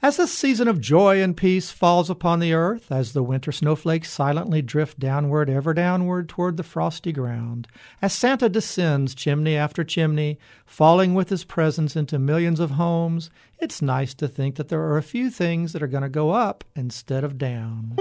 As this season of joy and peace falls upon the earth, as the winter snowflakes silently drift downward, ever downward toward the frosty ground, as Santa descends chimney after chimney, falling with his presents into millions of homes, it's nice to think that there are a few things that are going to go up instead of down.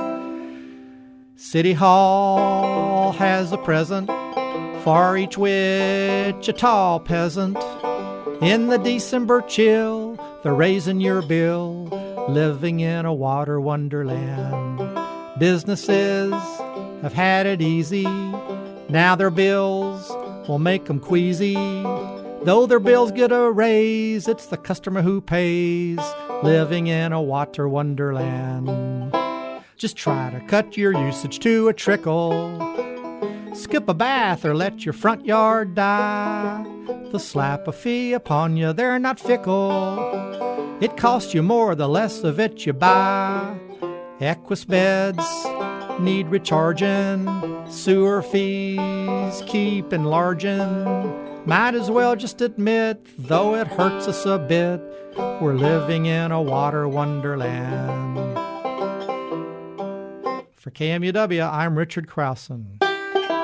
City Hall has a present for each Wichita peasant. In the December chill, they're raising your bill, living in a water wonderland. Businesses have had it easy, now their bills will make them queasy. Though their bills get a raise, it's the customer who pays, living in a water wonderland. Just try to cut your usage to a trickle, skip a bath or let your front yard die. They'll slap a fee upon you, they're not fickle. It costs you more the less of it you buy. Equus beds need recharging, sewer fees keep enlarging. Might as well just admit, though it hurts us a bit, we're living in a water wonderland. For KMUW, I'm Richard Krausen.